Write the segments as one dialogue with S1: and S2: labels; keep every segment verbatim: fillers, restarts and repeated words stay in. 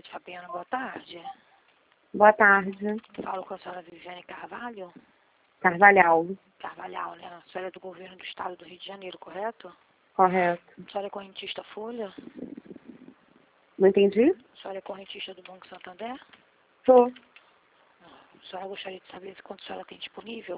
S1: Cidade Fabiana, boa tarde.
S2: Boa tarde.
S1: Falo com a senhora Viviane Carvalho.
S2: Carvalhal.
S1: Carvalhal, né? A senhora é do governo do estado do Rio de Janeiro, correto?
S2: Correto.
S1: A senhora é correntista Folha?
S2: Não entendi?
S1: A senhora é correntista do Banco Santander?
S2: Sou.
S1: A senhora gostaria de saber quanto a senhora tem disponível?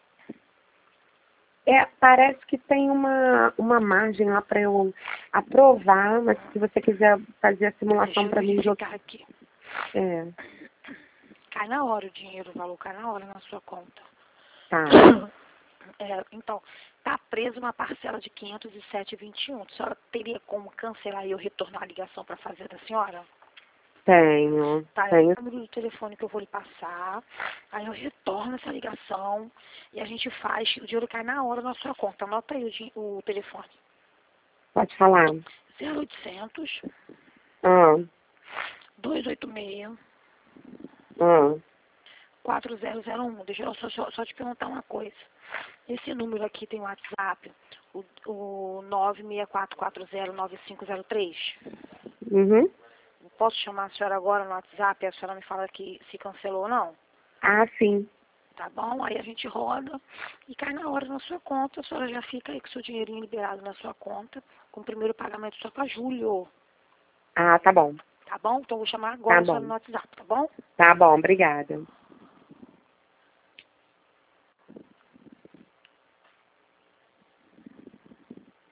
S2: É, parece que tem uma, uma margem lá para eu aprovar, mas se você quiser fazer a simulação para mim...
S1: Deixa eu verificar aqui.
S2: É,
S1: Cai na hora o dinheiro, o valor cai na hora na sua conta.
S2: tá.
S1: É, então, está preso uma parcela de quinhentos e sete vírgula vinte e um. A senhora teria como cancelar e eu retornar a ligação para fazer da senhora?
S2: Tenho,
S1: Tá, é
S2: tenho.
S1: o número do telefone que eu vou lhe passar. Aí eu retorno essa ligação e a gente faz, o dinheiro cai na hora na sua conta. Anota aí o, di- o telefone.
S2: Pode falar.
S1: zero oitocentos,
S2: Ah,
S1: dois oito seis,
S2: ah.
S1: quatro zero zero um. Deixa eu só, só, só te perguntar uma coisa. Esse número aqui tem WhatsApp, o, o nove seis quatro quatro zero nove cinco zero três.
S2: Uhum.
S1: Posso chamar a senhora agora no WhatsApp e a senhora me fala que se cancelou ou não?
S2: Ah, sim.
S1: Tá bom? Aí a gente roda e cai na hora na sua conta. A senhora já fica aí com o seu dinheirinho liberado na sua conta, com o primeiro pagamento só para julho.
S2: Ah, tá bom.
S1: Tá bom? Então eu vou chamar
S2: Tá
S1: agora a senhora
S2: bom.
S1: no WhatsApp, tá bom?
S2: Tá bom, obrigada.